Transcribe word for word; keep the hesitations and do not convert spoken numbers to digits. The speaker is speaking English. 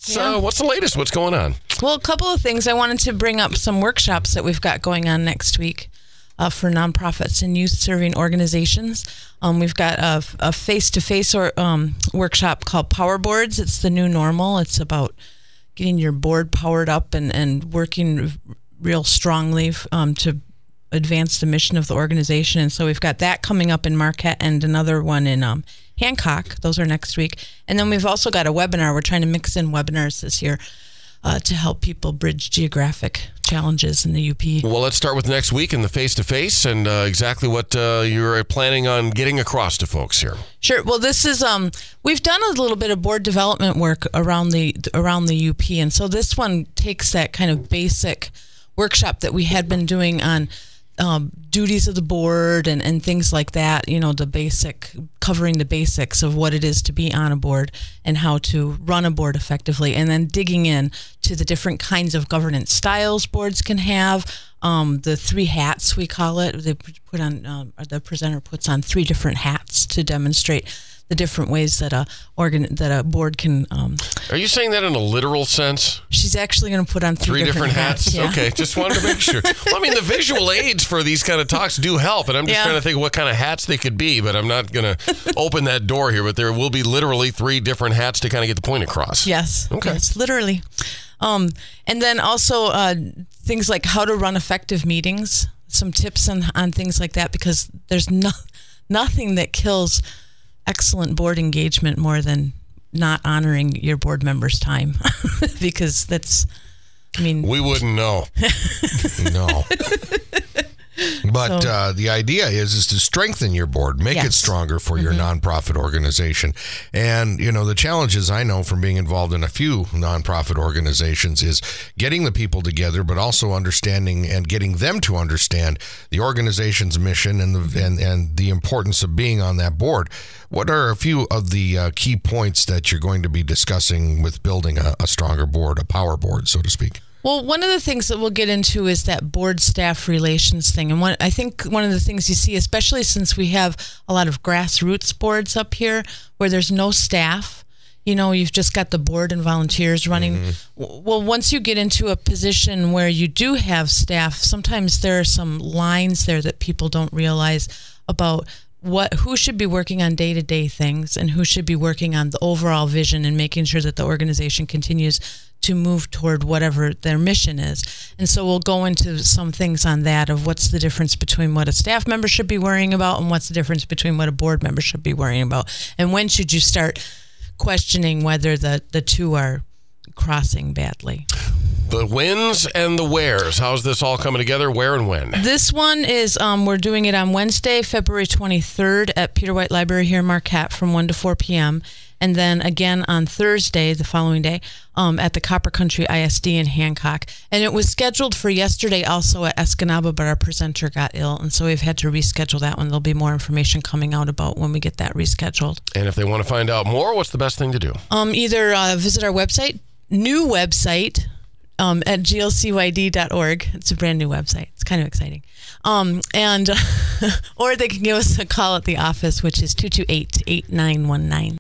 What's, Yeah. uh, what's the latest? What's going on? Well, a couple of things. I wanted to bring up some workshops that we've got going on next week uh, for nonprofits and youth-serving organizations. Um, we've got a, a face-to-face or, um, workshop called Power Boards. It's the new normal. It's about getting your board powered up and, and working real strongly um, to advance the mission of the organization. And so we've got that coming up in Marquette and another one in um, Hancock. Those are next week. And then we've also got a webinar. We're trying to mix in webinars this year uh, to help people bridge geographic challenges in the U P. Well, let's start with next week in the face-to-face and uh, exactly what uh, you're planning on getting across to folks here. Sure. Well, this is um, we've done a little bit of board development work around the around the U P, and so this one takes that kind of basic workshop that we had been doing on um, duties of the board and, and things like that, you know, the basic, covering the basics of what it is to be on a board and how to run a board effectively, and then digging in to the different kinds of governance styles boards can have, um, the three hats, we call it. They put on, uh, the presenter puts on three different hats to demonstrate the different ways that a organ that a board can. Um, Are you saying that in a literal sense? she's actually going to put on three, Three different, hats? yeah. Okay, just wanted to make sure. Well, I mean, the visual aids for these kind of talks do help, and I'm just Yeah. trying to think what kind of hats they could be, but I'm not going to open that door here, but there will be literally three different hats to kind of get the point across. Yes. Okay. Yes, literally. Um, and then also uh, things like how to run effective meetings, some tips on, on things like that, because there's no, nothing that kills excellent board engagement more than not honoring your board members' time. Because that's, I mean... We wouldn't know. No. But So- uh, the idea is is to strengthen your board, make it Yes. stronger for your nonprofit organization. And, you know, the challenges I know from being involved in a few nonprofit organizations is getting the people together, but also understanding and getting them to understand the organization's mission and the, and, and the importance of being on that board. What are a few of the uh, key points that you're going to be discussing with building a, a stronger board, a power board, so to speak? Well, one of the things that we'll get into is that board staff relations thing. And one, I think one of the things you see, especially since we have a lot of grassroots boards up here where there's no staff, you know, you've just got the board and volunteers running. W Well, once you get into a position where you do have staff, sometimes there are some lines there that people don't realize about what who should be working on day-to-day things and who should be working on the overall vision and making sure that the organization continues to move toward whatever their mission is. And so we'll go into some things on that of what's the difference between what a staff member should be worrying about and what's the difference between what a board member should be worrying about. And when should you start questioning whether the, the two are crossing badly. The whens and the wheres. How's this all coming together? Where and when? This one is, um, we're doing it on Wednesday, February twenty-third at Peter White Library here in Marquette from one to four p.m. And then again on Thursday, the following day, um, at the Copper Country I S D in Hancock. And it was scheduled for yesterday also at Escanaba, but our presenter got ill. And so we've had to reschedule that one. There'll be more information coming out about when we get that rescheduled. And if they want to find out more, what's the best thing to do? Um, either uh, visit our website, new website, Um, at G L C Y D dot org. It's a brand new website. It's kind of exciting. Um, and or they can give us a call at the office, which is two two eight, eight nine one nine.